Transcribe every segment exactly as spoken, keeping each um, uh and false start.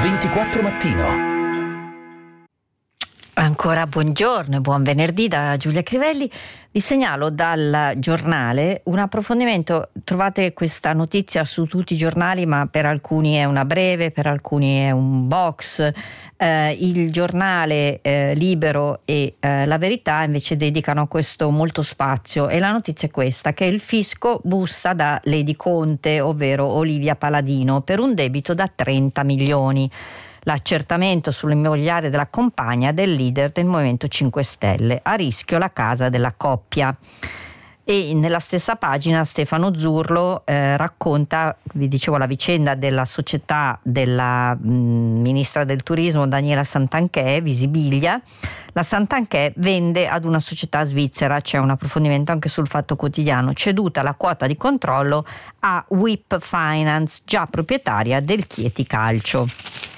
ventiquattro Mattino. Ancora buongiorno e buon venerdì da Giulia Crivelli. Vi segnalo dal giornale un approfondimento. Trovate questa notizia su tutti i giornali, ma per alcuni è una breve, per alcuni è un box. Eh, il giornale eh, Libero e eh, La Verità invece dedicano a questo molto spazio, e la notizia è questa: che il fisco bussa da Lady Conte, ovvero Olivia Paladino, per un debito da trenta milioni. L'accertamento sull'immobiliare della compagna del leader del Movimento cinque Stelle, a rischio la casa della coppia. E nella stessa pagina Stefano Zurlo eh, racconta, vi dicevo, la vicenda della società della mh, ministra del turismo Daniela Santanchè, Visibilia. La Santanchè vende ad una società svizzera, c'è un approfondimento anche sul Fatto Quotidiano, ceduta la quota di controllo a W I P Finance, già proprietaria del Chieti Calcio.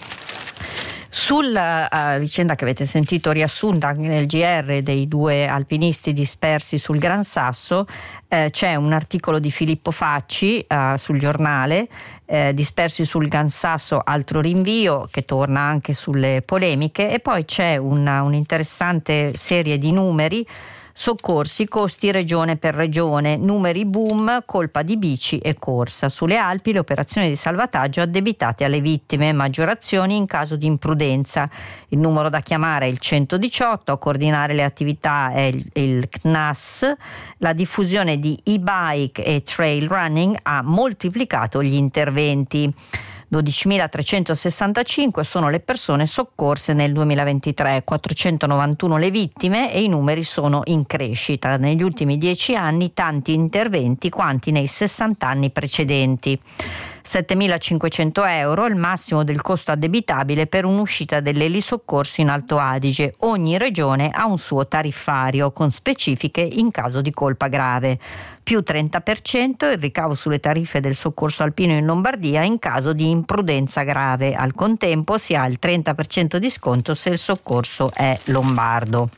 Sulla uh, vicenda che avete sentito riassunta anche nel G R dei due alpinisti dispersi sul Gran Sasso, eh, c'è un articolo di Filippo Facci uh, sul giornale, eh, dispersi sul Gran Sasso, altro rinvio, che torna anche sulle polemiche, e poi c'è una, un'interessante serie di numeri. Soccorsi, costi regione per regione, numeri boom, colpa di bici e corsa. Sulle Alpi le operazioni di salvataggio addebitate alle vittime, maggiorazioni in caso di imprudenza. Il numero da chiamare è il centodiciotto, a coordinare le attività è il, il C N A S. La diffusione di e-bike e trail running ha moltiplicato gli interventi. dodicimilatrecentosessantacinque sono le persone soccorse nel duemilaventitré, quattrocentonovantuno le vittime, e i numeri sono in crescita. Negli ultimi dieci anni tanti interventi quanti nei sessanta anni precedenti. settemilacinquecento euro il massimo del costo addebitabile per un'uscita dell'elisoccorso in Alto Adige. Ogni regione ha un suo tariffario con specifiche in caso di colpa grave. Più trenta per cento il ricavo sulle tariffe del soccorso alpino in Lombardia in caso di imprudenza grave. Al contempo si ha il trenta per cento di sconto se il soccorso è lombardo.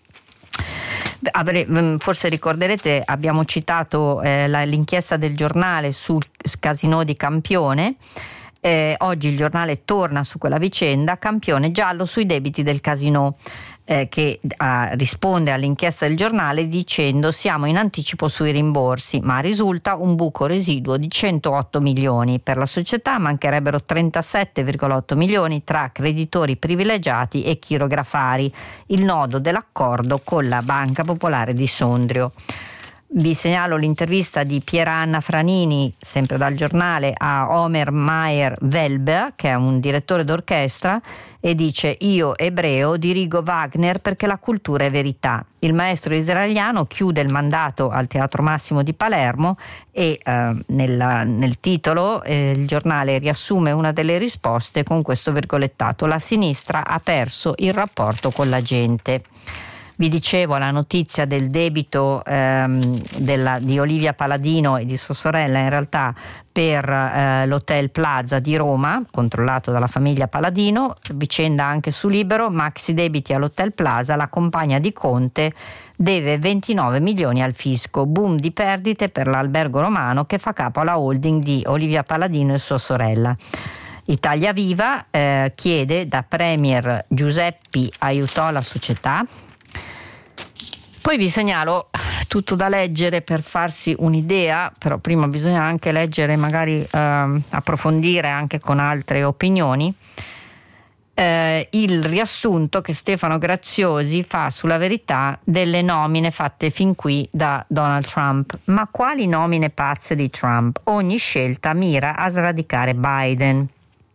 Forse ricorderete, abbiamo citato eh, la, l'inchiesta del giornale sul casino di Campione. Eh, oggi il giornale torna su quella vicenda. Campione giallo sui debiti del casino, eh, che ah, risponde all'inchiesta del giornale dicendo: siamo in anticipo sui rimborsi, ma risulta un buco residuo di centootto milioni. Per la società mancherebbero trentasette virgola otto milioni tra creditori privilegiati e chirografari, il nodo dell'accordo con la Banca Popolare di Sondrio. Vi segnalo l'intervista di Pieranna Franini, sempre dal giornale, a Omer Mayer Welber, che è un direttore d'orchestra, e dice: io ebreo dirigo Wagner perché la cultura è verità. Il maestro israeliano chiude il mandato al Teatro Massimo di Palermo e eh, nella, nel titolo eh, il giornale riassume una delle risposte con questo virgolettato: la sinistra ha perso il rapporto con la gente. Vi dicevo la notizia del debito ehm, della, di Olivia Paladino e di sua sorella, in realtà per eh, l'Hotel Plaza di Roma, controllato dalla famiglia Paladino. Vicenda anche su Libero: maxi debiti all'Hotel Plaza, la compagna di Conte deve ventinove milioni al fisco, boom di perdite per l'albergo romano che fa capo alla holding di Olivia Paladino e sua sorella. Italia Viva eh, chiede da Premier Giuseppi aiutò la società. Poi vi segnalo tutto da leggere per farsi un'idea, però prima bisogna anche leggere, magari ehm, approfondire anche con altre opinioni, eh, il riassunto che Stefano Graziosi fa sulla Verità delle nomine fatte fin qui da Donald Trump. Ma quali nomine pazze di Trump? Ogni scelta mira a sradicare Biden.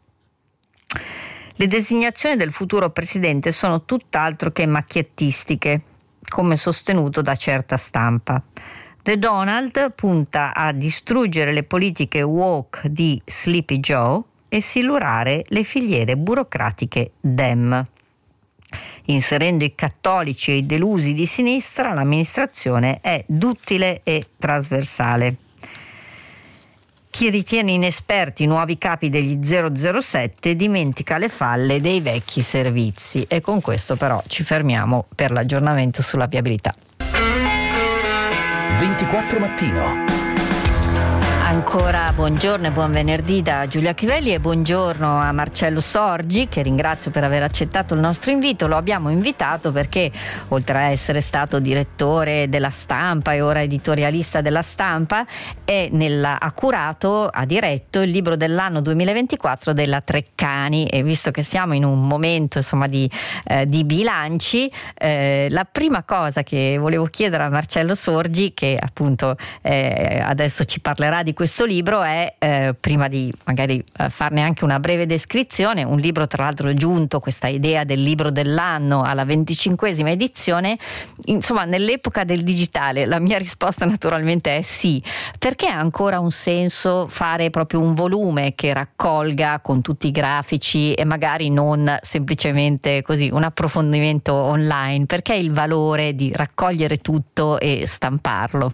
Le designazioni del futuro presidente sono tutt'altro che macchiettistiche, come sostenuto da certa stampa. The Donald punta a distruggere le politiche woke di Sleepy Joe e silurare le filiere burocratiche Dem. Inserendo i cattolici e i delusi di sinistra, l'amministrazione è duttile e trasversale. Chi ritiene inesperti i nuovi capi degli zero zero sette dimentica le falle dei vecchi servizi. E con questo però ci fermiamo per l'aggiornamento sulla viabilità. ventiquattro Mattino. Ancora buongiorno e buon venerdì da Giulia Chivelli e buongiorno a Marcello Sorgi, che ringrazio per aver accettato il nostro invito. Lo abbiamo invitato perché, oltre a essere stato direttore della Stampa e ora editorialista della Stampa, è nella, ha curato, ha diretto il libro dell'anno duemilaventiquattro della Treccani, e visto che siamo in un momento insomma di, eh, di bilanci, eh, la prima cosa che volevo chiedere a Marcello Sorgi, che appunto eh, adesso ci parlerà di questo libro, è eh, prima di magari eh, farne anche una breve descrizione, un libro tra l'altro giunto, questa idea del libro dell'anno, alla venticinquesima edizione, insomma nell'epoca del digitale. La mia risposta naturalmente è sì, perché ha ancora un senso fare proprio un volume che raccolga con tutti i grafici e magari non semplicemente così un approfondimento online, perché il valore di raccogliere tutto e stamparlo?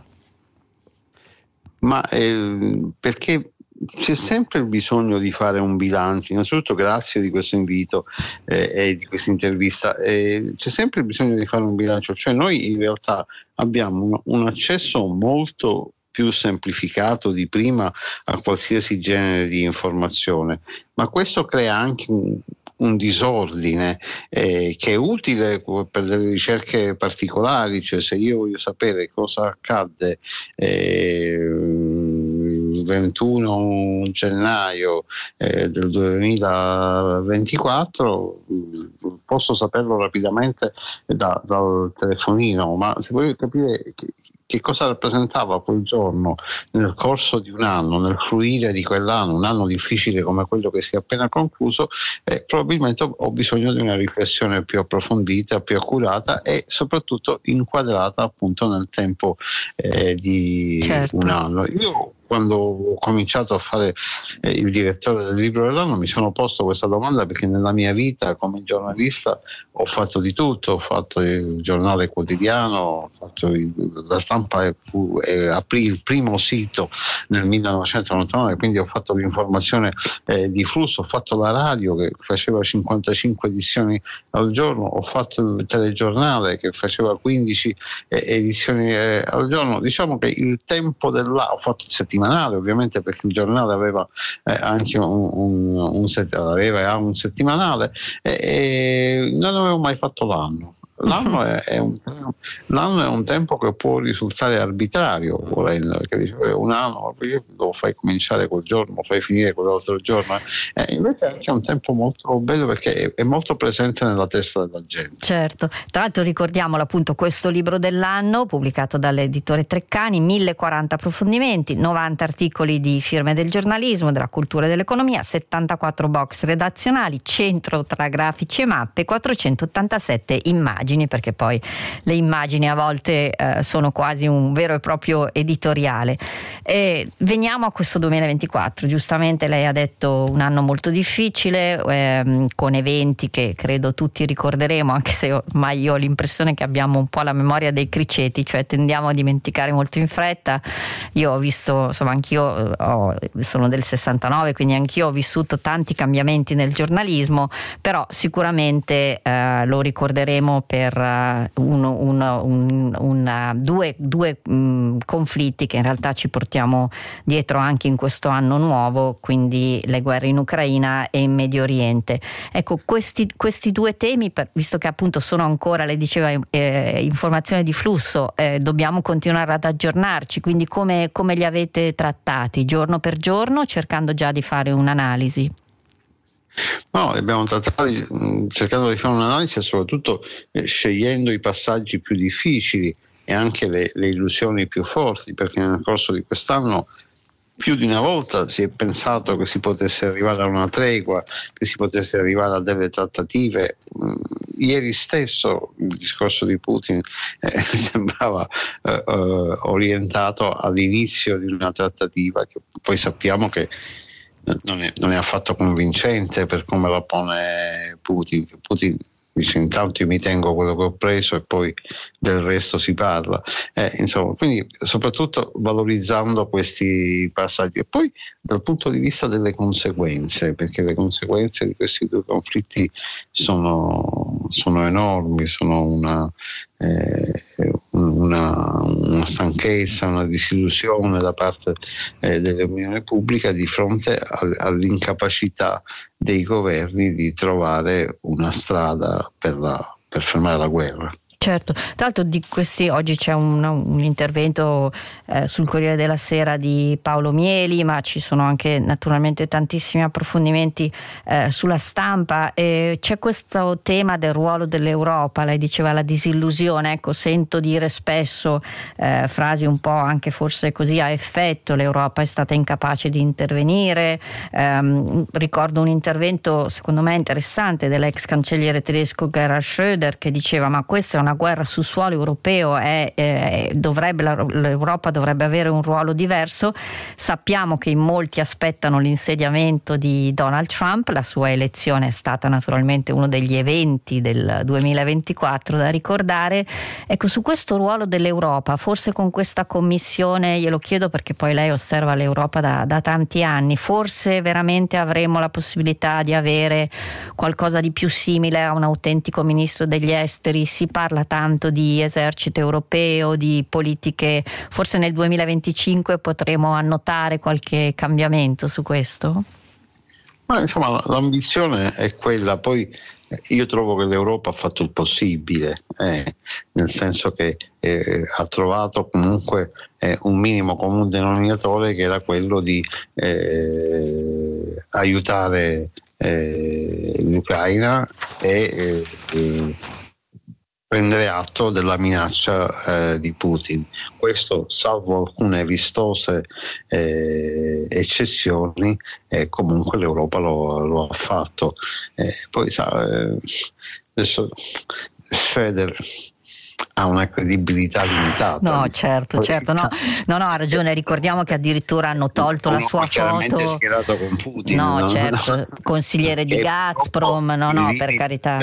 Ma eh, perché c'è sempre il bisogno di fare un bilancio. Innanzitutto grazie di questo invito eh, e di questa intervista. Eh, c'è sempre il bisogno di fare un bilancio, cioè noi in realtà abbiamo un, un accesso molto più semplificato di prima a qualsiasi genere di informazione, ma questo crea anche un un disordine eh, che è utile per delle ricerche particolari, cioè se io voglio sapere cosa accadde eh, il ventuno gennaio eh, del duemilaventiquattro posso saperlo rapidamente da, dal telefonino, ma se voglio capire che, che cosa rappresentava quel giorno nel corso di un anno, nel fluire di quell'anno, un anno difficile come quello che si è appena concluso, eh, probabilmente ho bisogno di una riflessione più approfondita, più accurata e soprattutto inquadrata appunto nel tempo eh, di certo. un anno. Io quando ho cominciato a fare eh, il direttore del libro dell'anno mi sono posto questa domanda, perché nella mia vita come giornalista ho fatto di tutto, ho fatto il giornale quotidiano, ho fatto il, la Stampa e, e aprì il primo sito nel millenovecentonovantanove, quindi ho fatto l'informazione eh, di flusso, ho fatto la radio che faceva cinquantacinque edizioni al giorno, ho fatto il telegiornale che faceva quindici eh, edizioni eh, al giorno. Diciamo che il tempo della ho fatto il settimanale ovviamente, perché il giornale aveva eh, anche un, un, un, set, aveva e ha un settimanale e, e non avevo mai fatto l'anno. L'anno è, è un, l'anno è un tempo che può risultare arbitrario, volendo, perché dice un anno, ma perché lo fai cominciare quel giorno, lo fai finire quell'altro giorno? Eh, invece è anche un tempo molto bello, perché è, è molto presente nella testa della gente. Certo, tra l'altro ricordiamolo appunto, questo libro dell'anno pubblicato dall'editore Treccani, mille quaranta approfondimenti, novanta articoli di firme del giornalismo, della cultura e dell'economia, settantaquattro box redazionali, centro tra grafici e mappe, quattrocentottantasette immagini, perché poi le immagini a volte eh, sono quasi un vero e proprio editoriale. E veniamo a questo duemilaventiquattro. Giustamente lei ha detto un anno molto difficile, ehm, con eventi che credo tutti ricorderemo, anche se ormai io ho l'impressione che abbiamo un po' la memoria dei criceti, cioè tendiamo a dimenticare molto in fretta. Io ho visto, insomma, anch'io ho, sono del sessantanove, quindi anch'io ho vissuto tanti cambiamenti nel giornalismo, però sicuramente eh, lo ricorderemo per uno, uno, un, un, due, due mh, conflitti che in realtà ci portiamo dietro anche in questo anno nuovo, quindi le guerre in Ucraina e in Medio Oriente. Ecco, questi, questi due temi, per, visto che appunto sono ancora, lei diceva, eh, informazione di flusso, eh, dobbiamo continuare ad aggiornarci, quindi come, come li avete trattati giorno per giorno, cercando già di fare un'analisi? No, abbiamo trattato cercando di fare un'analisi e soprattutto eh, scegliendo i passaggi più difficili e anche le, le illusioni più forti, perché nel corso di quest'anno più di una volta si è pensato che si potesse arrivare a una tregua, che si potesse arrivare a delle trattative. Mm, ieri stesso il discorso di Putin eh, sembrava eh, eh, orientato all'inizio di una trattativa che poi sappiamo che Non è, non è affatto convincente per come la pone Putin. Putin dice intanto io mi tengo quello che ho preso e poi del resto si parla. Eh, insomma, quindi soprattutto valorizzando questi passaggi. E poi dal punto di vista delle conseguenze, perché le conseguenze di questi due conflitti sono, sono enormi, sono una, eh, una, una stanchezza, una disillusione da parte eh, dell'opinione pubblica di fronte al, all'incapacità dei governi di trovare una strada per, la, per fermare la guerra. Certo, tra l'altro di questi oggi c'è un, un intervento eh, sul Corriere della Sera di Paolo Mieli, ma ci sono anche naturalmente tantissimi approfondimenti eh, sulla stampa. E c'è questo tema del ruolo dell'Europa, lei diceva la disillusione, ecco, sento dire spesso eh, frasi un po' anche forse così a effetto, l'Europa è stata incapace di intervenire. Eh, ricordo un intervento secondo me interessante dell'ex cancelliere tedesco Gerhard Schröder che diceva ma questa è una guerra sul suolo europeo, è, eh, dovrebbe, l'Europa dovrebbe avere un ruolo diverso. Sappiamo che in molti aspettano l'insediamento di Donald Trump, la sua elezione è stata naturalmente uno degli eventi del duemilaventiquattro da ricordare. Ecco, su questo ruolo dell'Europa, forse con questa commissione, glielo chiedo perché poi lei osserva l'Europa da, da tanti anni, forse veramente avremo la possibilità di avere qualcosa di più simile a un autentico ministro degli esteri. Si parla tanto di esercito europeo, di politiche, forse nel duemilaventicinque potremo annotare qualche cambiamento su questo? Ma insomma l'ambizione è quella, poi io trovo che l'Europa ha fatto il possibile, eh, nel senso che eh, ha trovato comunque eh, un minimo comune denominatore che era quello di eh, aiutare eh, l'Ucraina e eh, prendere atto della minaccia eh, di Putin. Questo, salvo alcune vistose eh, eccezioni, eh, comunque l'Europa lo, lo ha fatto. Eh, poi sa, eh, adesso Schröder ha una credibilità limitata. No, certo, certo, no, no, no, ha ragione, ricordiamo che addirittura hanno tolto la sua foto. Schierato con Putin. No, no? certo, consigliere di Gazprom, no, no, per carità.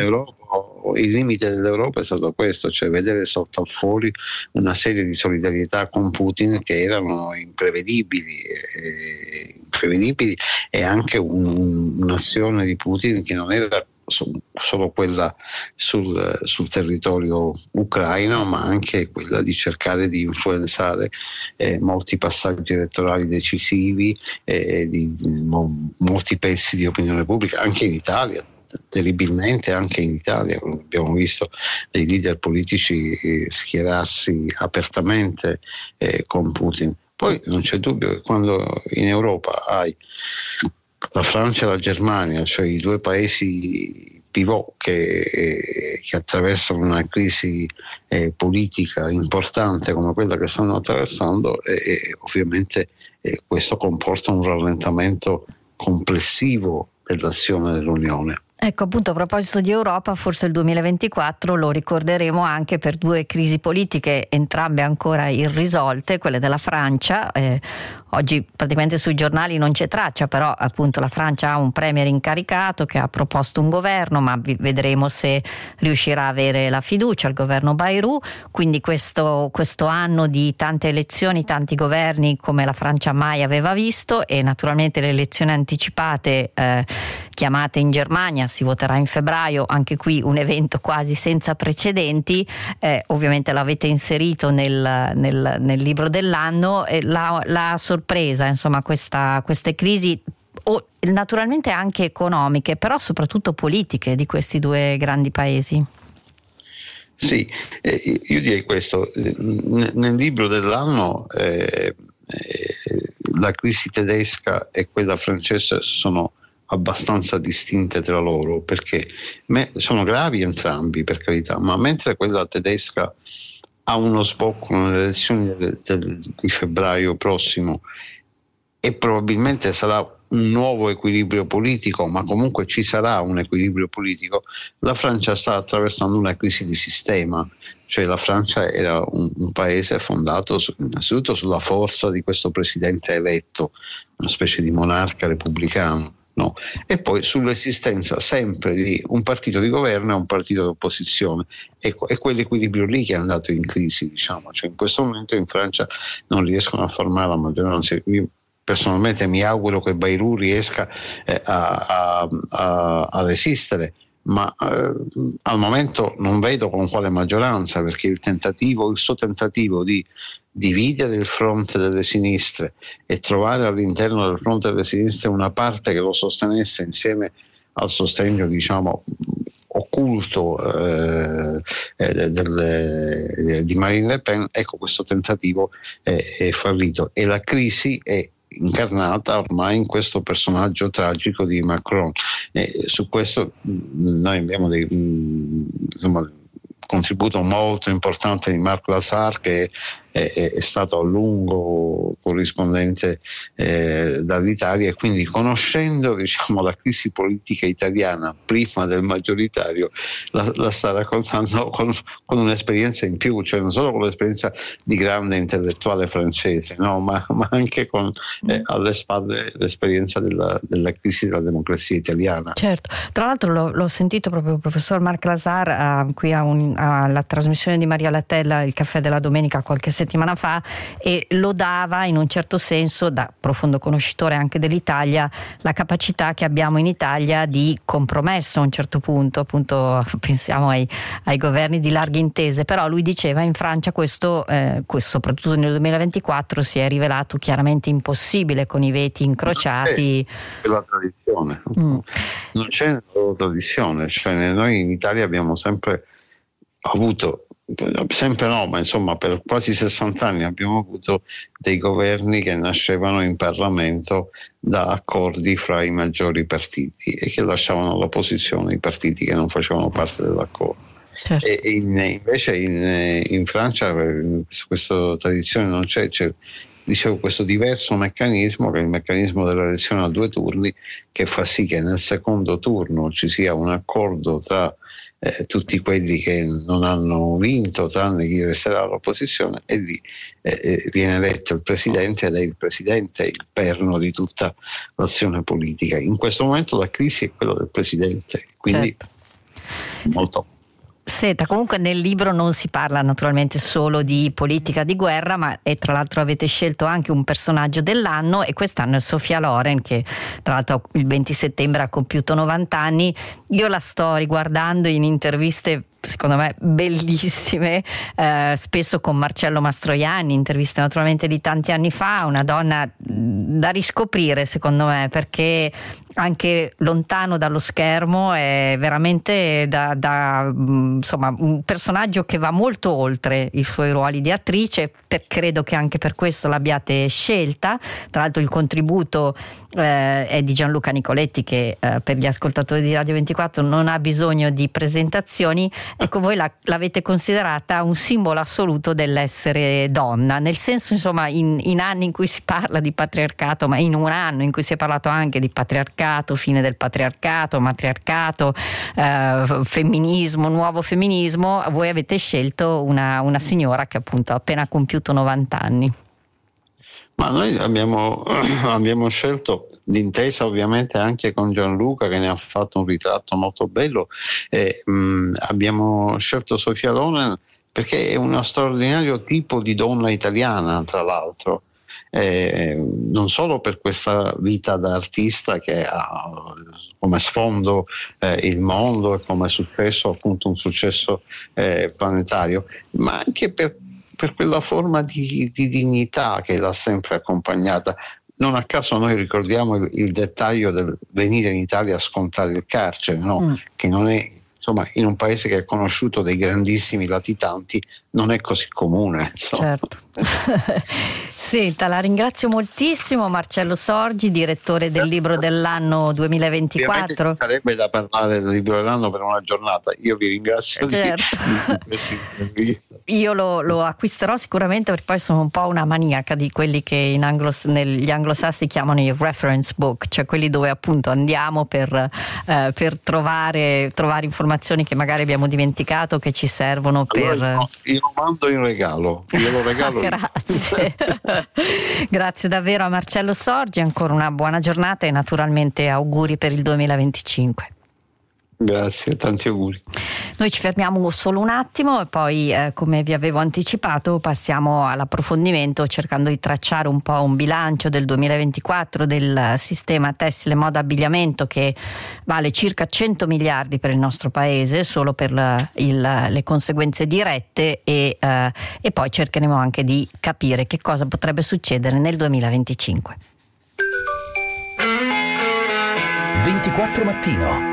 Il limite dell'Europa è stato questo, cioè vedere saltare fuori una serie di solidarietà con Putin che erano imprevedibili, eh, imprevedibili e anche un, un'azione di Putin che non era solo quella sul, sul territorio ucraino, ma anche quella di cercare di influenzare eh, molti passaggi elettorali decisivi, eh, di, di mo, molti pezzi di opinione pubblica, anche in Italia. Terribilmente anche in Italia abbiamo visto dei leader politici eh, schierarsi apertamente eh, con Putin. Poi non c'è dubbio che quando in Europa hai la Francia e la Germania, cioè i due paesi pivot che, eh, che attraversano una crisi eh, politica importante come quella che stanno attraversando, e eh, ovviamente eh, questo comporta un rallentamento complessivo dell'azione dell'Unione. Ecco, appunto, a proposito di Europa, forse il duemilaventiquattro lo ricorderemo anche per due crisi politiche, entrambe ancora irrisolte, quelle della Francia. Eh, oggi praticamente sui giornali non c'è traccia, però appunto la Francia ha un premier incaricato che ha proposto un governo, ma vedremo se riuscirà a avere la fiducia al governo Bayrou. Quindi questo, questo anno di tante elezioni, tanti governi come la Francia mai aveva visto, e naturalmente le elezioni anticipate eh, chiamate in Germania, si voterà in febbraio, anche qui un evento quasi senza precedenti. Eh, ovviamente l'avete inserito nel, nel, nel libro dell'anno. Eh, la, la sorpresa, insomma, questa, queste crisi o, naturalmente anche economiche, però soprattutto politiche di questi due grandi paesi. Sì, eh, io direi questo, N- nel libro dell'anno eh, eh, la crisi tedesca e quella francese sono abbastanza distinte tra loro, perché me, sono gravi entrambi, per carità, ma mentre quella tedesca ha uno sbocco nelle elezioni del, del, di febbraio prossimo e probabilmente sarà un nuovo equilibrio politico, ma comunque ci sarà un equilibrio politico, la Francia sta attraversando una crisi di sistema. Cioè la Francia era un, un paese fondato su, innanzitutto sulla forza di questo presidente eletto, una specie di monarca repubblicano, no? E poi sull'esistenza sempre di un partito di governo e un partito di opposizione, e, e quell'equilibrio lì che è andato in crisi, diciamo. Cioè in questo momento in Francia non riescono a formare la maggioranza. Io personalmente mi auguro che Bayrou riesca eh, a, a, a, a resistere, ma eh, al momento non vedo con quale maggioranza, perché il tentativo, il suo tentativo di dividere il fronte delle sinistre e trovare all'interno del fronte delle sinistre una parte che lo sostenesse insieme al sostegno, diciamo, occulto eh, eh, del, di Marine Le Pen, ecco, questo tentativo è, è fallito e la crisi è incarnata ormai in questo personaggio tragico di Macron. E su questo mh, noi abbiamo dei mh, insomma, contributo molto importante di Marc Lazar, che è, è, è stato a lungo corrispondente eh, dall'Italia, e quindi conoscendo, diciamo, la crisi politica italiana prima del maggioritario la, la sta raccontando con, con un'esperienza in più, cioè non solo con l'esperienza di grande intellettuale francese, no, ma, ma anche con eh, alle spalle l'esperienza della, della crisi della democrazia italiana. Certo, tra l'altro l'ho, l'ho sentito proprio il professor Marc Lazar uh, qui a un, alla trasmissione di Maria Lattella, Il caffè della domenica, qualche settimana fa, e lodava in un certo senso, da profondo conoscitore anche dell'Italia, la capacità che abbiamo in Italia di compromesso a un certo punto, appunto pensiamo ai, ai governi di larghe intese, però lui diceva in Francia questo, eh, questo soprattutto nel duemilaventiquattro si è rivelato chiaramente impossibile con i veti incrociati. È la tradizione, mm. non c'è una tradizione, cioè noi in Italia abbiamo sempre avuto, sempre no, ma insomma per quasi sessanta anni abbiamo avuto dei governi che nascevano in Parlamento da accordi fra i maggiori partiti e che lasciavano all'opposizione i partiti che non facevano parte dell'accordo. Certo. E in, invece in, in Francia questa tradizione non c'è, c'è dicevo questo diverso meccanismo, che è il meccanismo dell'elezione a due turni, che fa sì che nel secondo turno ci sia un accordo tra Eh, tutti quelli che non hanno vinto, tranne chi resterà all'opposizione, e lì eh, viene eletto il presidente, ed è il presidente il perno di tutta l'azione politica. In questo momento la crisi è quella del presidente, quindi certo. molto. Senta, comunque nel libro non si parla naturalmente solo di politica di guerra, ma e tra l'altro avete scelto anche un personaggio dell'anno, e quest'anno è Sophia Loren, che tra l'altro il venti settembre ha compiuto novanta anni. Io la sto riguardando in interviste secondo me bellissime, eh, spesso con Marcello Mastroianni, interviste naturalmente di tanti anni fa, una donna da riscoprire secondo me, perché anche lontano dallo schermo è veramente da, da insomma un personaggio che va molto oltre i suoi ruoli di attrice, per, credo che anche per questo l'abbiate scelta. Tra l'altro il contributo eh, è di Gianluca Nicoletti, che eh, per gli ascoltatori di Radio ventiquattro non ha bisogno di presentazioni. Ecco, voi la, l'avete considerata un simbolo assoluto dell'essere donna, nel senso, insomma, in, in anni in cui si parla di patriarcato, ma in un anno in cui si è parlato anche di patriarcato, fine del patriarcato, matriarcato, eh, femminismo, nuovo femminismo, voi avete scelto una, una signora che appunto ha appena compiuto novanta anni. Ma noi abbiamo, abbiamo scelto, d'intesa ovviamente anche con Gianluca, che ne ha fatto un ritratto molto bello, e, mh, abbiamo scelto Sophia Loren perché è uno straordinario tipo di donna italiana, tra l'altro, eh, non solo per questa vita da artista che ha come sfondo eh, il mondo e come successo, appunto un successo eh, planetario, ma anche per per quella forma di, di dignità che l'ha sempre accompagnata. Non a caso noi ricordiamo il, il dettaglio del venire in Italia a scontare il carcere, no? Mm. Che non è, insomma, in un paese che è conosciuto dei grandissimi latitanti, non è così comune, insomma. Certo. Senta, la ringrazio moltissimo, Marcello Sorgi, direttore del Libro dell'anno duemilaventiquattro. Ovviamente sarebbe da parlare del Libro dell'anno per una giornata. Io vi ringrazio certo. di, di questa intervista. Io lo, lo acquisterò sicuramente, perché poi sono un po' una maniaca di quelli che in anglo, negli anglosassi chiamano i reference book, cioè quelli dove appunto andiamo per, eh, per trovare, trovare informazioni che magari abbiamo dimenticato, che ci servono allora, per... No, io lo mando in regalo, io lo regalo. Grazie. Grazie davvero a Marcello Sorgi, ancora una buona giornata e naturalmente auguri per il duemilaventicinque. Grazie, tanti auguri. Noi ci fermiamo solo un attimo e poi, eh, come vi avevo anticipato, passiamo all'approfondimento cercando di tracciare un po' un bilancio del duemilaventiquattro del sistema tessile, moda, abbigliamento, che vale circa cento miliardi per il nostro paese solo per la, il, le conseguenze dirette e, eh, e poi cercheremo anche di capire che cosa potrebbe succedere nel duemilaventicinque. ventiquattro Mattino.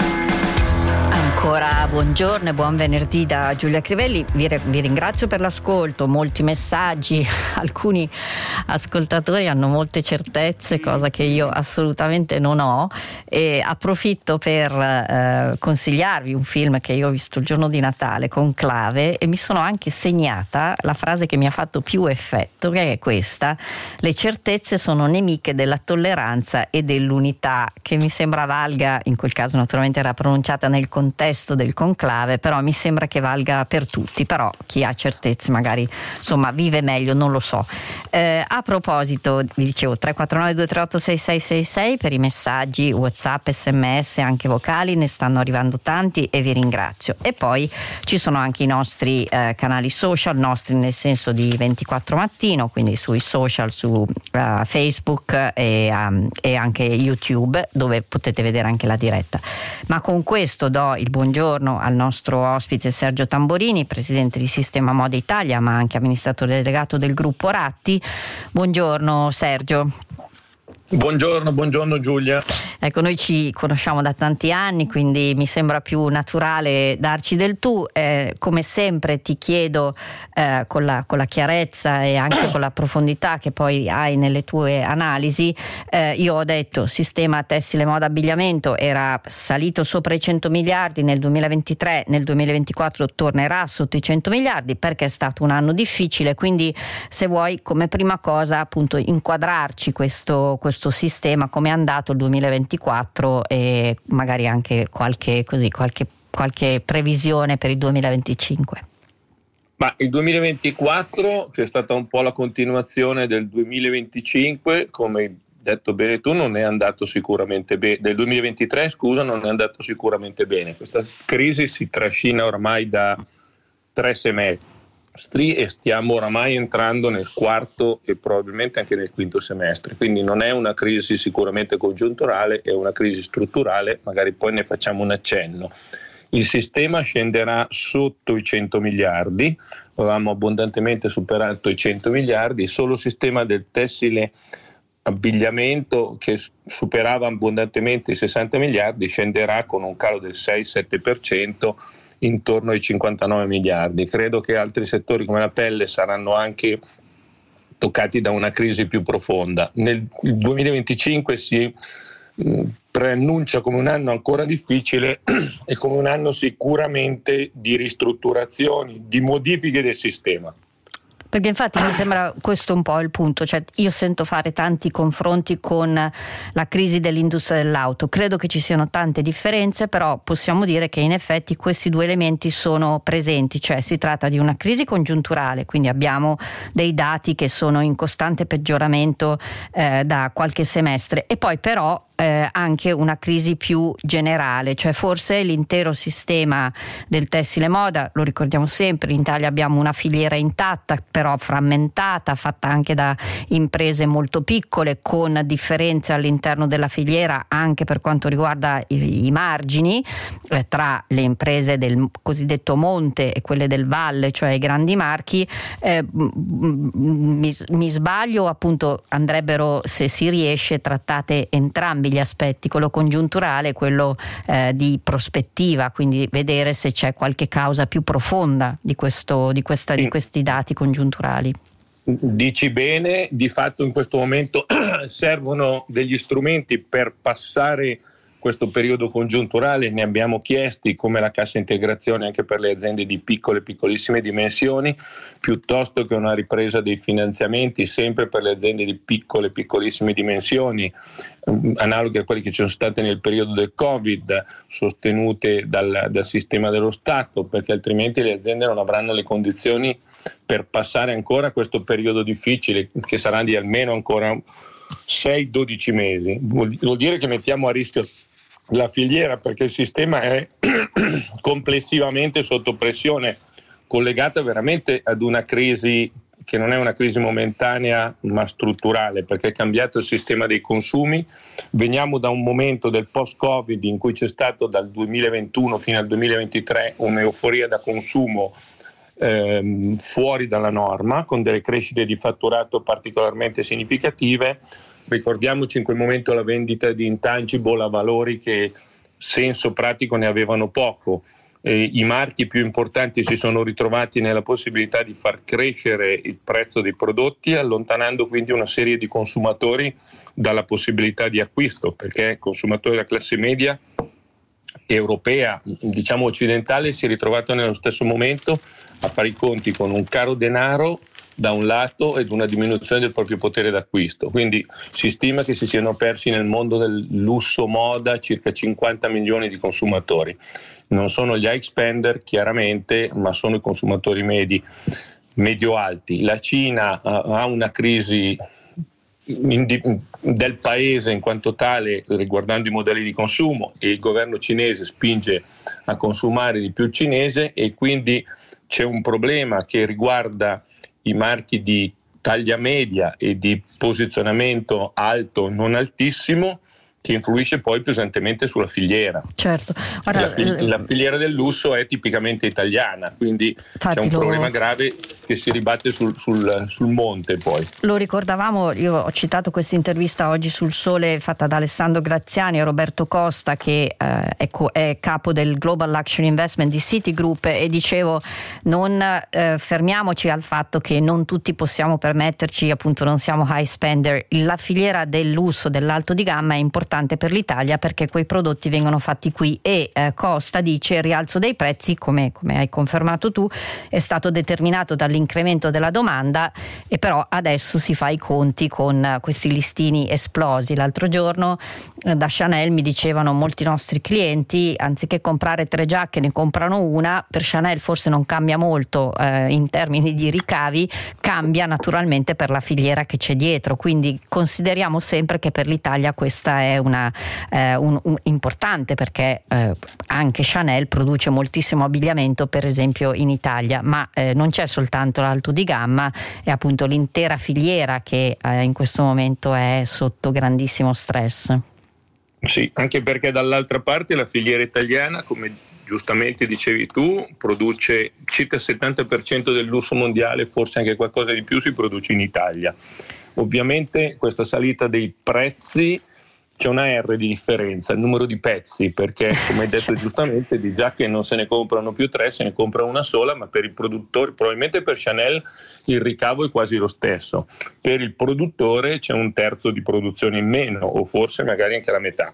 Ancora buongiorno e buon venerdì da Giulia Crivelli. Vi, re, vi ringrazio per l'ascolto, molti messaggi, alcuni ascoltatori hanno molte certezze, cosa che io assolutamente non ho, e approfitto per eh, consigliarvi un film che io ho visto il giorno di Natale, Conclave, e mi sono anche segnata la frase che mi ha fatto più effetto, che è questa: le certezze sono nemiche della tolleranza e dell'unità, che mi sembra valga, in quel caso naturalmente era pronunciata nel contesto del conclave, però mi sembra che valga per tutti, però chi ha certezze magari insomma vive meglio, non lo so. Eh, a proposito, vi dicevo tre quattro nove due tre otto sei sei sei sei per i messaggi WhatsApp, sms, anche vocali, ne stanno arrivando tanti e vi ringrazio. E poi ci sono anche i nostri eh, canali social, nostri nel senso di ventiquattro Mattino, quindi sui social, su uh, Facebook e, um, e anche YouTube, dove potete vedere anche la diretta. Ma con questo do il buongiorno al nostro ospite Sergio Tamborini, presidente di Sistema Moda Italia, ma anche amministratore delegato del gruppo Ratti. Buongiorno Sergio. Buongiorno, buongiorno Giulia. Ecco, noi ci conosciamo da tanti anni, quindi mi sembra più naturale darci del tu. Eh, come sempre ti chiedo eh, con, la, con la chiarezza e anche con la profondità che poi hai nelle tue analisi. Eh, io ho detto sistema tessile, moda, abbigliamento era salito sopra i cento miliardi nel duemilaventitré, nel duemilaventiquattro tornerà sotto i cento miliardi perché è stato un anno difficile, quindi se vuoi come prima cosa appunto inquadrarci questo, questo sistema, come è andato il duemilaventiquattro e magari anche qualche, così, qualche, qualche previsione per il duemilaventicinque. Ma il duemilaventiquattro, che è stata un po' la continuazione del duemilaventicinque, come hai detto bene tu, non è andato sicuramente bene. Del duemilaventitré, scusa, non è andato sicuramente bene. Questa crisi si trascina ormai da tre semestri e stiamo oramai entrando nel quarto e probabilmente anche nel quinto semestre, quindi non è una crisi sicuramente congiunturale, è una crisi strutturale, magari poi ne facciamo un accenno. Il sistema scenderà sotto i cento miliardi, avevamo abbondantemente superato i cento miliardi, solo il sistema del tessile abbigliamento, che superava abbondantemente i sessanta miliardi, scenderà con un calo del sei sette per cento intorno ai cinquantanove miliardi. Credo che altri settori come la pelle saranno anche toccati da una crisi più profonda. Nel duemilaventicinque si mh, preannuncia come un anno ancora difficile e come un anno sicuramente di ristrutturazioni, di modifiche del sistema. Perché infatti mi sembra questo un po' il punto, cioè io sento fare tanti confronti con la crisi dell'industria dell'auto, credo che ci siano tante differenze, però possiamo dire che in effetti questi due elementi sono presenti, cioè si tratta di una crisi congiunturale, quindi abbiamo dei dati che sono in costante peggioramento eh, da qualche semestre, e poi però Eh, anche una crisi più generale, cioè forse l'intero sistema del tessile moda, lo ricordiamo sempre, in Italia abbiamo una filiera intatta però frammentata, fatta anche da imprese molto piccole, con differenze all'interno della filiera anche per quanto riguarda i, i margini eh, tra le imprese del cosiddetto monte e quelle del valle, cioè i grandi marchi. eh, mi, mi sbaglio, appunto andrebbero, se si riesce, trattate entrambi gli aspetti, quello congiunturale e quello eh, di prospettiva, quindi vedere se c'è qualche causa più profonda di, questo, di, questa, di questi dati congiunturali. Dici bene, di fatto in questo momento servono degli strumenti per passare questo periodo congiunturale, ne abbiamo chiesti, come la cassa integrazione anche per le aziende di piccole e piccolissime dimensioni, piuttosto che una ripresa dei finanziamenti sempre per le aziende di piccole e piccolissime dimensioni, analoghe a quelle che ci sono state nel periodo del Covid, sostenute dal, dal sistema dello Stato, perché altrimenti le aziende non avranno le condizioni per passare ancora questo periodo difficile, che sarà di almeno ancora sei dodici mesi. Vuol, vuol dire che mettiamo a rischio la filiera, perché il sistema è complessivamente sotto pressione, collegata veramente ad una crisi che non è una crisi momentanea ma strutturale, perché è cambiato il sistema dei consumi. Veniamo da un momento del post-Covid in cui c'è stato dal duemilaventuno fino al duemilaventitré un'euforia da consumo ehm, fuori dalla norma, con delle crescite di fatturato particolarmente significative. Ricordiamoci in quel momento la vendita di intangible a valori che senso pratico ne avevano poco. Eh, I marchi più importanti si sono ritrovati nella possibilità di far crescere il prezzo dei prodotti, allontanando quindi una serie di consumatori dalla possibilità di acquisto, perché i consumatori della classe media europea, diciamo occidentale, si è ritrovato nello stesso momento a fare i conti con un caro denaro da un lato ed una diminuzione del proprio potere d'acquisto. Quindi si stima che si siano persi nel mondo del lusso moda circa cinquanta milioni di consumatori. Non sono gli high spender chiaramente, ma sono i consumatori medi, medio-alti. La Cina ha una crisi del paese in quanto tale riguardando i modelli di consumo, e il governo cinese spinge a consumare di più il cinese, e quindi c'è un problema che riguarda i marchi di taglia media e di posizionamento alto non altissimo, che influisce poi pesantemente sulla filiera. Certo. Ora, la, fil- la filiera del lusso è tipicamente italiana, quindi c'è un lo... problema grave che si ribatte sul, sul, sul monte poi. Lo ricordavamo, io ho citato questa intervista oggi sul Sole fatta da Alessandro Graziani e Roberto Costa, che eh, è, co- è capo del Global Luxury Investment di Citigroup, e dicevo non eh, fermiamoci al fatto che non tutti possiamo permetterci, appunto non siamo high spender. La filiera del lusso, dell'alto di gamma è importante per l'Italia perché quei prodotti vengono fatti qui, e eh, Costa dice il rialzo dei prezzi, come, come hai confermato tu, è stato determinato dall'incremento della domanda, e però adesso si fa i conti con uh, questi listini esplosi. L'altro giorno uh, da Chanel mi dicevano molti nostri clienti, anziché comprare tre giacche ne comprano una. Per Chanel forse non cambia molto uh, in termini di ricavi, cambia naturalmente per la filiera che c'è dietro, quindi consideriamo sempre che per l'Italia questa è una eh, un, un, importante, perché eh, anche Chanel produce moltissimo abbigliamento per esempio in Italia, ma eh, non c'è soltanto l'alto di gamma, è appunto l'intera filiera che eh, in questo momento è sotto grandissimo stress. Sì, anche perché dall'altra parte la filiera italiana, come giustamente dicevi tu, produce circa il settanta per cento del lusso mondiale, forse anche qualcosa di più si produce in Italia. Ovviamente questa salita dei prezzi, c'è una R di differenza, il numero di pezzi, perché come hai detto giustamente di giacche non se ne comprano più tre, se ne compra una sola, ma per il produttore, probabilmente per Chanel il ricavo è quasi lo stesso, per il produttore c'è un terzo di produzione in meno, o forse magari anche la metà.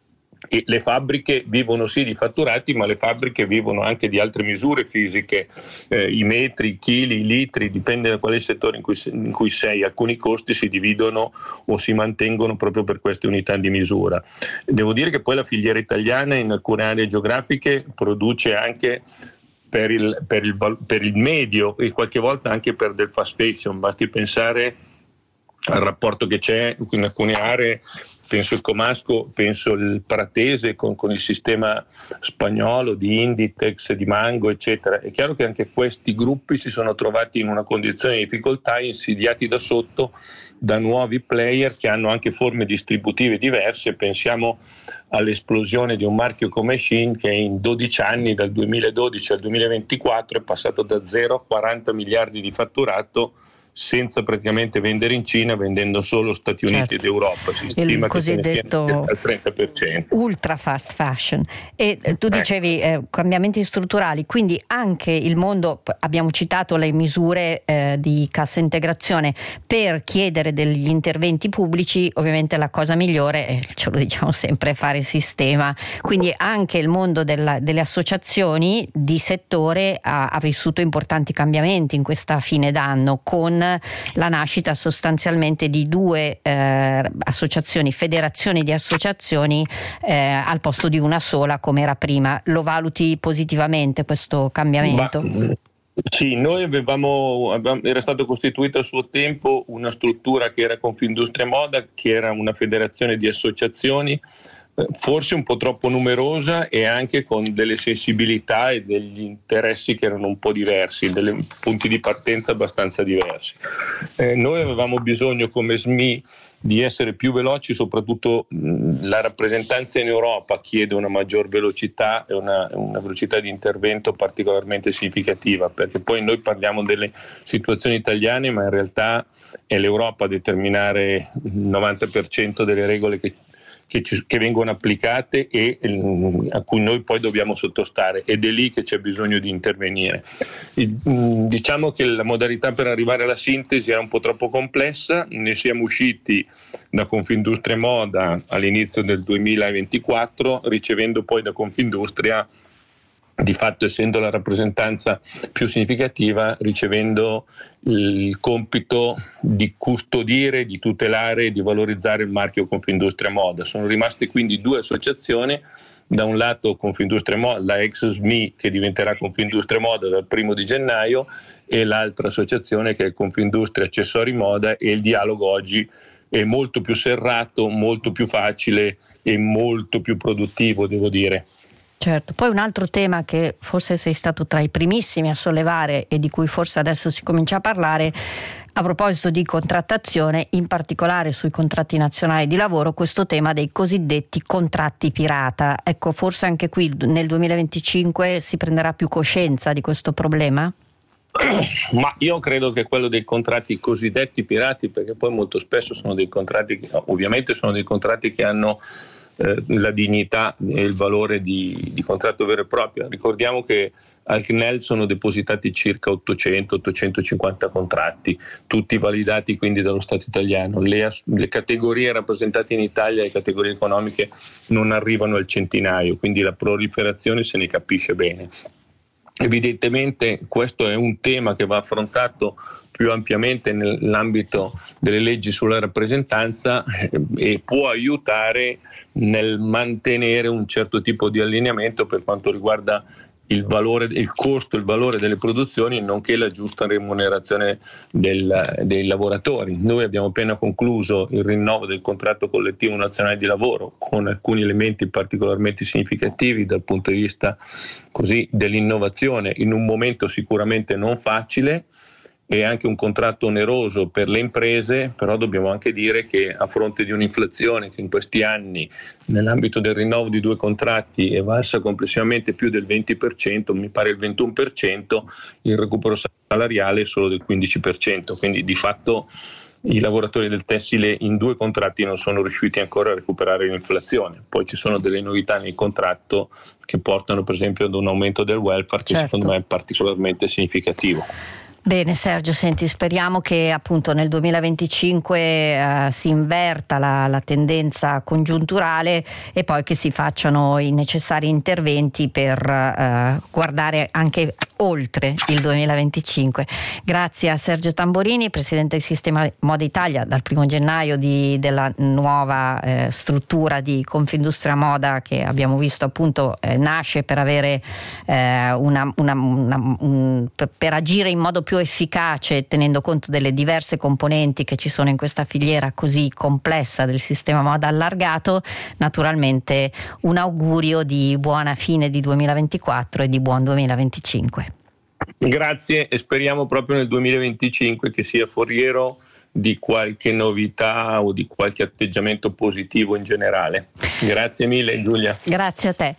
E le fabbriche vivono sì di fatturati, ma le fabbriche vivono anche di altre misure fisiche, eh, i metri, i chili, i litri, dipende da quale settore in cui, in cui sei. Alcuni costi si dividono o si mantengono proprio per queste unità di misura. Devo dire che poi la filiera italiana in alcune aree geografiche produce anche per il, per il, per il medio e qualche volta anche per del fast fashion. Basti pensare al rapporto che c'è in alcune aree, penso il Comasco, penso il Pratese con, con il sistema spagnolo di Inditex, di Mango, eccetera. È chiaro che anche questi gruppi si sono trovati in una condizione di difficoltà, insidiati da sotto da nuovi player che hanno anche forme distributive diverse. Pensiamo all'esplosione di un marchio come Shein, che in dodici anni, dal duemiladodici al duemilaventiquattro, è passato da zero a quaranta miliardi di fatturato, senza praticamente vendere in Cina, vendendo solo Stati Uniti certo. ed Europa. Si stima il cosiddetto che sia al trenta per cento. Ultra fast fashion. E tu dicevi eh, cambiamenti strutturali, quindi anche il mondo, abbiamo citato le misure eh, di cassa integrazione per chiedere degli interventi pubblici. Ovviamente la cosa migliore, eh, ce lo diciamo sempre, è fare sistema, quindi anche il mondo della, delle associazioni di settore ha, ha vissuto importanti cambiamenti in questa fine d'anno, con la nascita sostanzialmente di due eh, associazioni, federazioni di associazioni eh, al posto di una sola come era prima. Lo valuti positivamente questo cambiamento? Ma, sì, noi avevamo, avevamo, era stato costituito a suo tempo una struttura che era Confindustria Moda, che era una federazione di associazioni forse un po' troppo numerosa e anche con delle sensibilità e degli interessi che erano un po' diversi, dei punti di partenza abbastanza diversi. Eh, noi avevamo bisogno come S M I di essere più veloci, soprattutto mh, la rappresentanza in Europa chiede una maggior velocità e una, una velocità di intervento particolarmente significativa, perché poi noi parliamo delle situazioni italiane, ma in realtà è l'Europa a determinare il novanta per cento delle regole che Che, ci, che vengono applicate e eh, a cui noi poi dobbiamo sottostare, ed è lì che c'è bisogno di intervenire. Il, mh, diciamo che la modalità per arrivare alla sintesi era un po' troppo complessa, ne siamo usciti da Confindustria Moda all'inizio del duemilaventiquattro, ricevendo poi da Confindustria, di fatto essendo la rappresentanza più significativa, ricevendo il compito di custodire, di tutelare e di valorizzare il marchio Confindustria Moda. Sono rimaste quindi due associazioni, da un lato Confindustria Moda, la ex S M I che diventerà Confindustria Moda dal primo di gennaio, e l'altra associazione che è Confindustria Accessori Moda, e il dialogo oggi è molto più serrato, molto più facile e molto più produttivo, devo dire. Certo, poi un altro tema che forse sei stato tra i primissimi a sollevare e di cui forse adesso si comincia a parlare, a proposito di contrattazione, in particolare sui contratti nazionali di lavoro, questo tema dei cosiddetti contratti pirata. Ecco, forse anche qui nel duemilaventicinque si prenderà più coscienza di questo problema? Ma io credo che quello dei contratti cosiddetti pirati, perché poi molto spesso sono dei contratti che, ovviamente sono dei contratti che hanno eh, la dignità e il valore di, di contratto vero e proprio. Ricordiamo che al C N E L sono depositati circa ottocento ottocentocinquanta contratti, tutti validati quindi dallo Stato italiano. Le, le categorie rappresentate in Italia, le categorie economiche, non arrivano al centinaio, quindi la proliferazione se ne capisce bene. Evidentemente questo è un tema che va affrontato più ampiamente nell'ambito delle leggi sulla rappresentanza e può aiutare nel mantenere un certo tipo di allineamento per quanto riguarda il valore, il costo, il valore delle produzioni, nonché la giusta remunerazione del, dei lavoratori. Noi abbiamo appena concluso il rinnovo del contratto collettivo nazionale di lavoro con alcuni elementi particolarmente significativi dal punto di vista così dell'innovazione, in un momento sicuramente non facile, e anche un contratto oneroso per le imprese, però dobbiamo anche dire che a fronte di un'inflazione che in questi anni nell'ambito del rinnovo di due contratti è valsa complessivamente più del venti per cento, mi pare il ventuno per cento, il recupero salariale è solo del quindici per cento, quindi di fatto i lavoratori del tessile in due contratti non sono riusciti ancora a recuperare l'inflazione. Poi ci sono delle novità nel contratto che portano per esempio ad un aumento del welfare che certo. secondo me è particolarmente significativo. Bene Sergio, senti, speriamo che appunto nel duemilaventicinque eh, si inverta la, la tendenza congiunturale e poi che si facciano i necessari interventi per eh, guardare anche oltre il duemilaventicinque. Grazie a Sergio Tamborini, presidente del Sistema Moda Italia, dal primo gennaio di, della nuova eh, struttura di Confindustria Moda che abbiamo visto appunto eh, nasce per avere eh, una, una, una un, per, per agire in modo più efficace tenendo conto delle diverse componenti che ci sono in questa filiera così complessa del sistema moda allargato. Naturalmente un augurio di buona fine di duemilaventiquattro e di buon duemilaventicinque. Grazie, e speriamo proprio nel duemilaventicinque che sia foriero di qualche novità o di qualche atteggiamento positivo in generale. Grazie mille Giulia. Grazie a te.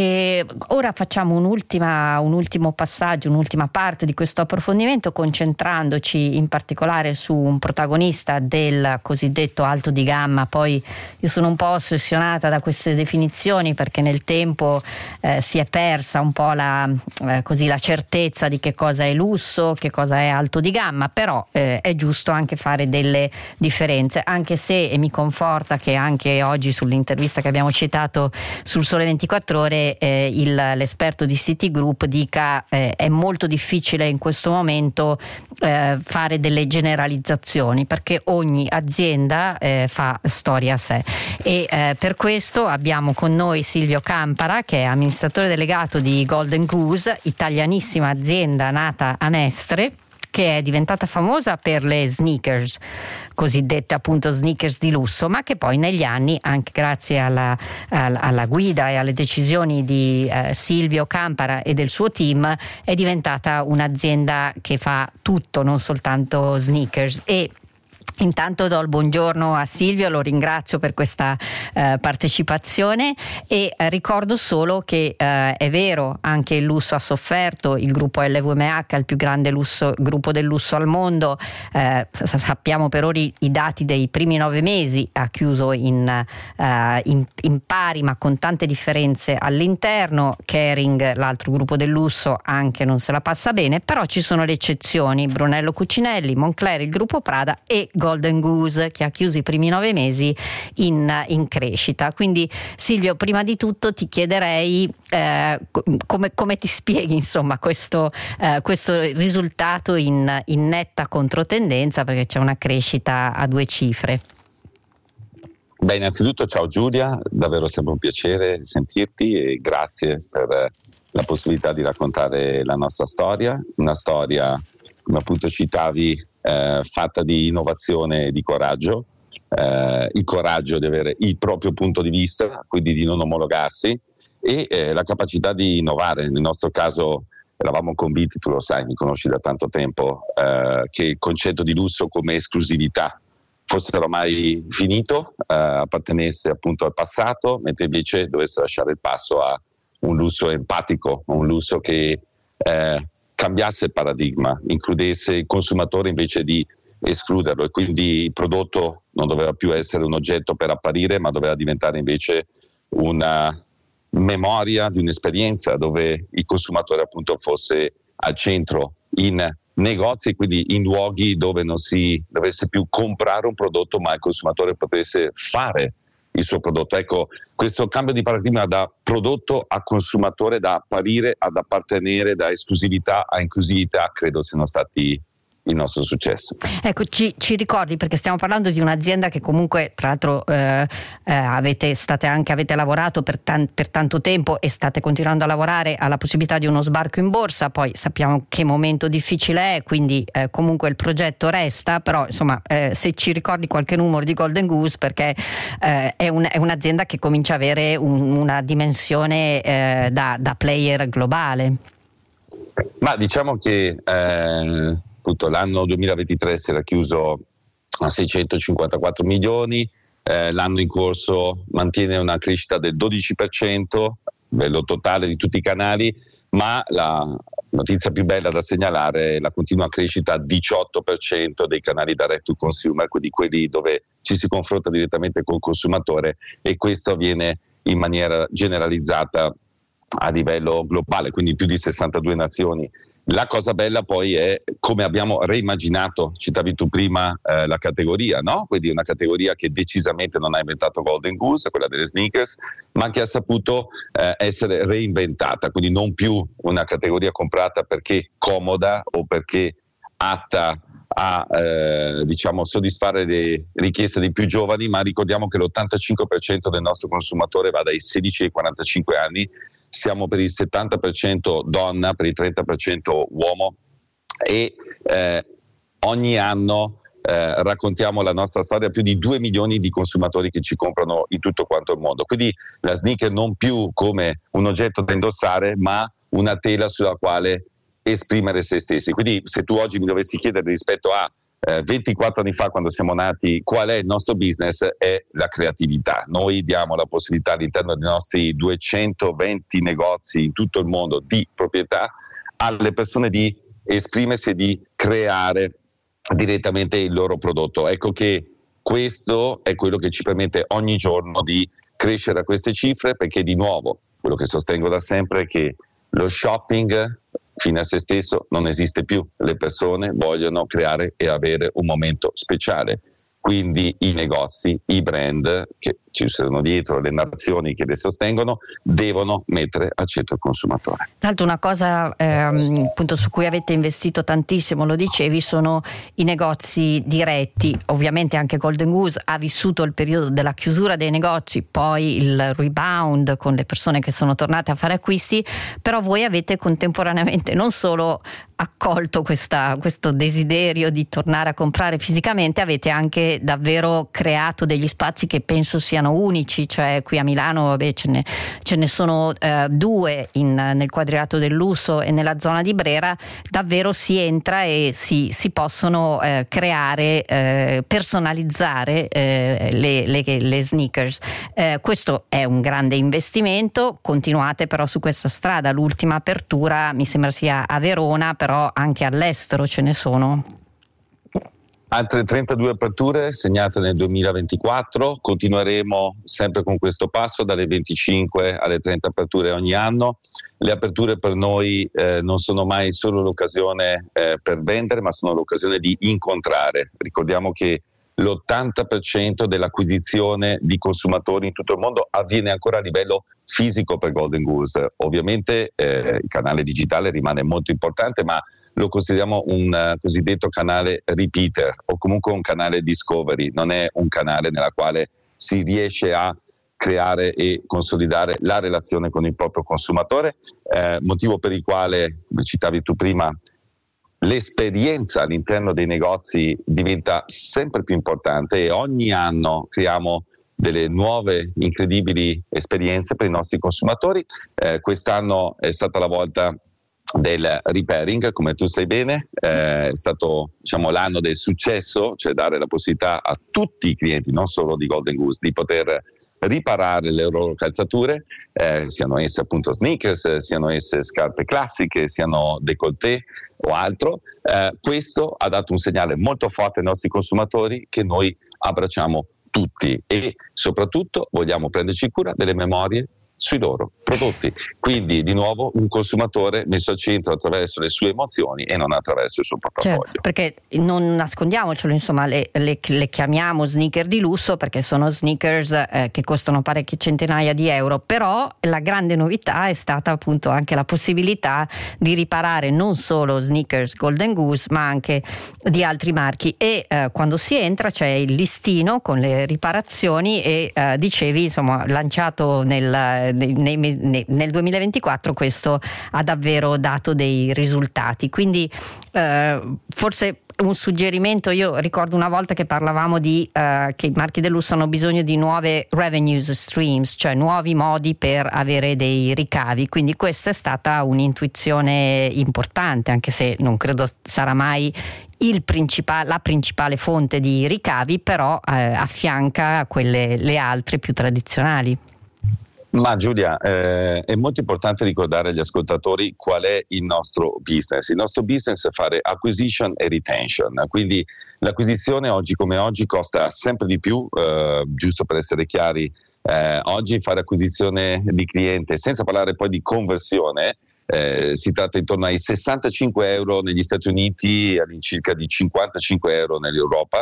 E ora facciamo un'ultima, un ultimo passaggio, un'ultima parte di questo approfondimento, concentrandoci in particolare su un protagonista del cosiddetto alto di gamma. Poi io sono un po' ossessionata da queste definizioni perché nel tempo eh, si è persa un po' la, eh, così, la certezza di che cosa è lusso, che cosa è alto di gamma, però eh, è giusto anche fare delle differenze, anche se e mi conforta che anche oggi sull'intervista che abbiamo citato sul Sole ventiquattro Ore Eh, il, l'esperto di Citigroup dica eh, è molto difficile in questo momento eh, fare delle generalizzazioni perché ogni azienda eh, fa storia a sé e eh, per questo abbiamo con noi Silvio Campara, che è amministratore delegato di Golden Goose, italianissima azienda nata a Mestre, che è diventata famosa per le sneakers, cosiddette appunto sneakers di lusso, ma che poi negli anni, anche grazie alla, alla, alla guida e alle decisioni di eh, Silvio Campara e del suo team, è diventata un'azienda che fa tutto, non soltanto sneakers. E intanto do il buongiorno a Silvio, lo ringrazio per questa eh, partecipazione e eh, ricordo solo che eh, è vero, anche il lusso ha sofferto, il gruppo L V M H, il più grande lusso, gruppo del lusso al mondo, eh, sappiamo per ora i, i dati dei primi nove mesi, ha chiuso in, eh, in, in pari ma con tante differenze all'interno. Kering, l'altro gruppo del lusso, anche non se la passa bene, però ci sono le eccezioni: Brunello Cucinelli, Moncler, il gruppo Prada e Golden Goose, che ha chiuso i primi nove mesi in, in crescita. Quindi Silvio, prima di tutto ti chiederei eh, come, come ti spieghi insomma questo, eh, questo risultato in, in netta controtendenza, perché c'è una crescita a due cifre. Beh, innanzitutto ciao Giulia, davvero sempre un piacere sentirti e grazie per la possibilità di raccontare la nostra storia, una storia, come appunto citavi, Eh, fatta di innovazione e di coraggio, eh, il coraggio di avere il proprio punto di vista, quindi di non omologarsi, e eh, la capacità di innovare. Nel nostro caso eravamo convinti, tu lo sai, mi conosci da tanto tempo, eh, che il concetto di lusso come esclusività fosse ormai finito, eh, appartenesse appunto al passato, mentre invece dovesse lasciare il passo a un lusso empatico, un lusso che eh, cambiasse il paradigma, includesse il consumatore invece di escluderlo, e quindi il prodotto non doveva più essere un oggetto per apparire, ma doveva diventare invece una memoria di un'esperienza dove il consumatore appunto fosse al centro, in negozi, quindi in luoghi dove non si dovesse più comprare un prodotto, ma il consumatore potesse fare il suo prodotto. Ecco, questo cambio di paradigma da prodotto a consumatore, da apparire ad appartenere, da esclusività a inclusività, credo siano stati il nostro successo. Ecco, ci, ci ricordi, perché stiamo parlando di un'azienda che comunque tra l'altro eh, eh, avete state anche avete lavorato per, tan, per tanto tempo e state continuando a lavorare alla possibilità di uno sbarco in borsa. Poi sappiamo che momento difficile è, quindi eh, comunque il progetto resta, però insomma eh, se ci ricordi qualche numero di Golden Goose, perché eh, è, un, è un'azienda che comincia a avere un, una dimensione eh, da, da player globale. Ma diciamo che eh... l'anno duemilaventitré si era chiuso a seicentocinquantaquattro milioni, eh, l'anno in corso mantiene una crescita del dodici per cento, livello totale di tutti i canali, ma la notizia più bella da segnalare è la continua crescita a diciotto per cento dei canali direct to consumer, quindi quelli dove ci si confronta direttamente col consumatore, e questo avviene in maniera generalizzata a livello globale, quindi più di sessantadue nazioni. La cosa bella poi è come abbiamo reimmaginato, citavi tu prima eh, la categoria, no? Quindi una categoria che decisamente non ha inventato Golden Goose, quella delle sneakers, ma che ha saputo eh, essere reinventata, quindi non più una categoria comprata perché comoda o perché atta a eh, diciamo soddisfare le richieste dei più giovani, ma ricordiamo che l'ottantacinque per cento del nostro consumatore va dai sedici ai quarantacinque anni. Siamo per il settanta per cento donna, per il trenta per cento uomo, e eh, ogni anno eh, raccontiamo la nostra storia a più di due milioni di consumatori che ci comprano in tutto quanto il mondo. Quindi la sneaker non più come un oggetto da indossare, ma una tela sulla quale esprimere se stessi. Quindi se tu oggi mi dovessi chiedere rispetto a Eh, ventiquattro anni fa, quando siamo nati, qual è il nostro business, è la creatività. Noi diamo la possibilità all'interno dei nostri duecentoventi negozi in tutto il mondo di proprietà alle persone di esprimersi e di creare direttamente il loro prodotto. Ecco che questo è quello che ci permette ogni giorno di crescere a queste cifre, perché di nuovo quello che sostengo da sempre è che lo shopping fine a se stesso non esiste più, le persone vogliono creare e avere un momento speciale, quindi i negozi, i brand che ci sono dietro, le nazioni che le sostengono, devono mettere al centro il consumatore. Tra l'altro una cosa ehm, appunto su cui avete investito tantissimo, lo dicevi, sono i negozi diretti. Ovviamente anche Golden Goose ha vissuto il periodo della chiusura dei negozi, poi il rebound con le persone che sono tornate a fare acquisti, però voi avete contemporaneamente non solo accolto questa, questo desiderio di tornare a comprare fisicamente, avete anche davvero creato degli spazi che penso siano unici, cioè qui a Milano vabbè, ce, ne, ce ne sono eh, due in, nel Quadrilato del Lusso e nella zona di Brera. Davvero si entra e si, si possono eh, creare, eh, personalizzare eh, le, le, le sneakers. Eh, questo è un grande investimento, continuate però su questa strada. L'ultima apertura mi sembra sia a Verona, però anche all'estero ce ne sono. Altre trentadue aperture segnate nel duemilaventiquattro, continueremo sempre con questo passo dalle venticinque alle trenta aperture ogni anno. Le aperture per noi eh, non sono mai solo l'occasione eh, per vendere, ma sono l'occasione di incontrare. Ricordiamo che l'ottanta per cento dell'acquisizione di consumatori in tutto il mondo avviene ancora a livello fisico per Golden Goose. Ovviamente eh, il canale digitale rimane molto importante, ma lo consideriamo un uh, cosiddetto canale repeater o comunque un canale discovery, non è un canale nella quale si riesce a creare e consolidare la relazione con il proprio consumatore, eh, motivo per il quale, come citavi tu prima, l'esperienza all'interno dei negozi diventa sempre più importante e ogni anno creiamo delle nuove incredibili esperienze per i nostri consumatori. Eh, quest'anno è stata la volta del repairing, come tu sai bene, eh, è stato diciamo l'anno del successo, cioè dare la possibilità a tutti i clienti, non solo di Golden Goose, di poter riparare le loro calzature, eh, siano esse appunto sneakers, siano esse scarpe classiche, siano décolleté o altro. Eh, questo ha dato un segnale molto forte ai nostri consumatori che noi abbracciamo tutti e soprattutto vogliamo prenderci cura delle memorie sui loro prodotti. Quindi di nuovo un consumatore messo al centro attraverso le sue emozioni e non attraverso il suo portafoglio. Certo, perché non nascondiamocelo, insomma, le, le, le chiamiamo sneaker di lusso perché sono sneakers eh, che costano parecchie centinaia di euro, però la grande novità è stata appunto anche la possibilità di riparare non solo sneakers Golden Goose ma anche di altri marchi e eh, quando si entra c'è il listino con le riparazioni e eh, dicevi insomma lanciato nel Nei, nei, nel duemilaventiquattro questo ha davvero dato dei risultati, quindi eh, forse un suggerimento, io ricordo una volta che parlavamo di eh, che i marchi del lusso hanno bisogno di nuove revenue streams, cioè nuovi modi per avere dei ricavi, quindi questa è stata un'intuizione importante, anche se non credo sarà mai il principale, la principale fonte di ricavi, però eh, affianca quelle le altre più tradizionali. Ma Giulia, eh, è molto importante ricordare agli ascoltatori qual è il nostro business. Il nostro business è fare acquisition e retention, quindi l'acquisizione oggi come oggi costa sempre di più, eh, giusto per essere chiari, eh, oggi fare acquisizione di cliente, senza parlare poi di conversione, Eh, si tratta intorno ai sessantacinque euro negli Stati Uniti e all'incirca di cinquantacinque euro nell'Europa,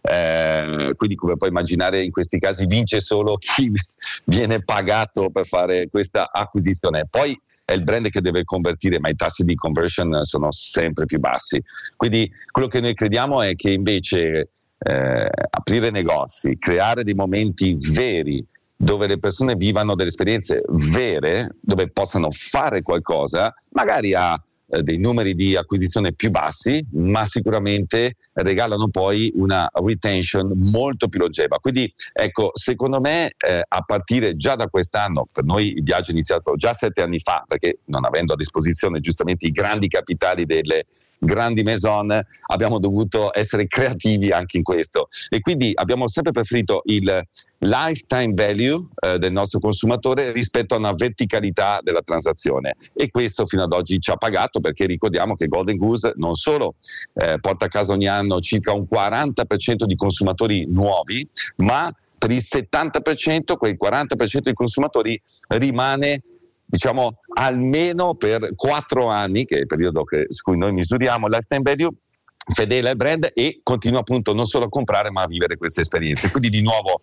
eh, quindi come puoi immaginare in questi casi vince solo chi viene pagato per fare questa acquisizione. Poi è il brand che deve convertire, ma i tassi di conversion sono sempre più bassi, quindi quello che noi crediamo è che invece eh, aprire negozi, creare dei momenti veri dove le persone vivano delle esperienze vere, dove possano fare qualcosa, magari a eh, dei numeri di acquisizione più bassi, ma sicuramente regalano poi una retention molto più longeva. Quindi ecco, secondo me eh, a partire già da quest'anno, per noi il viaggio è iniziato già sette anni fa, perché non avendo a disposizione giustamente i grandi capitali delle grandi maison abbiamo dovuto essere creativi anche in questo e quindi abbiamo sempre preferito il lifetime value eh, del nostro consumatore rispetto a una verticalità della transazione e questo fino ad oggi ci ha pagato, perché ricordiamo che Golden Goose non solo eh, porta a casa ogni anno circa un quaranta per cento di consumatori nuovi, ma per il settanta per cento, quel quaranta per cento di consumatori rimane diciamo almeno per quattro anni, che è il periodo che, su cui noi misuriamo il lifetime value, fedele al brand e continua appunto non solo a comprare ma a vivere queste esperienze. Quindi di nuovo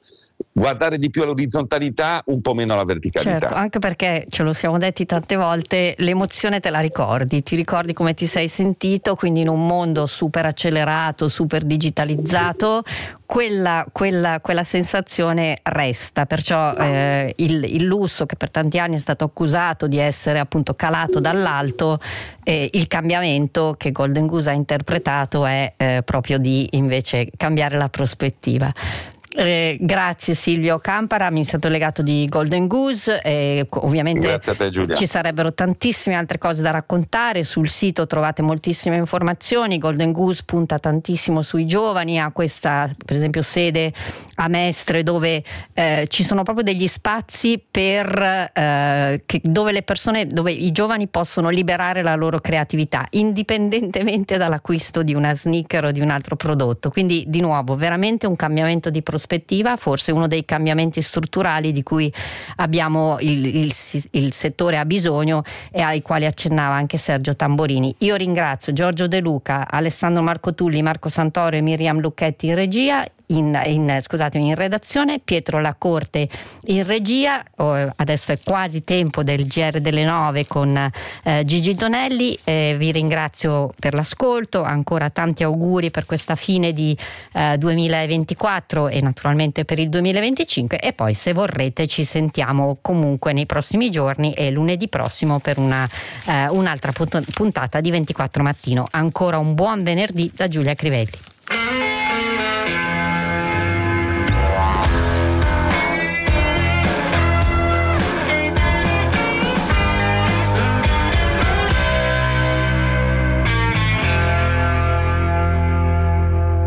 guardare di più all'orizzontalità, un po' meno alla verticalità. Certo, anche perché ce lo siamo detti tante volte, l'emozione te la ricordi, ti ricordi come ti sei sentito, quindi in un mondo super accelerato, super digitalizzato, quella, quella, quella sensazione resta, perciò eh, il, il lusso che per tanti anni è stato accusato di essere appunto calato dall'alto, eh, il cambiamento che Golden Goose ha interpretato è eh, proprio di invece cambiare la prospettiva. Eh, grazie Silvio Campara, amministratore delegato di Golden Goose. Eh, ovviamente grazie a te, Giulia. Ci sarebbero tantissime altre cose da raccontare, sul sito trovate moltissime informazioni. Golden Goose punta tantissimo sui giovani, ha questa per esempio sede a Mestre dove eh, ci sono proprio degli spazi per eh, che, dove le persone, dove i giovani possono liberare la loro creatività indipendentemente dall'acquisto di una sneaker o di un altro prodotto, quindi di nuovo veramente un cambiamento di prospettiva, forse uno dei cambiamenti strutturali di cui abbiamo il, il, il settore ha bisogno e ai quali accennava anche Sergio Tamborini. Io ringrazio Giorgio De Luca, Alessandro Marco Tulli, Marco Santoro e Miriam Lucchetti in regia, in, in, scusatemi, in redazione, Pietro Lacorte in regia. Oh, adesso è quasi tempo del G R delle nove con eh, Gigi Donelli. Eh, vi ringrazio per l'ascolto, ancora tanti auguri per questa fine di eh, duemilaventiquattro e naturalmente per il duemilaventicinque, e poi se vorrete ci sentiamo comunque nei prossimi giorni e lunedì prossimo per una, eh, un'altra puntata di ventiquattro Mattino. Ancora un buon venerdì da Giulia Crivelli.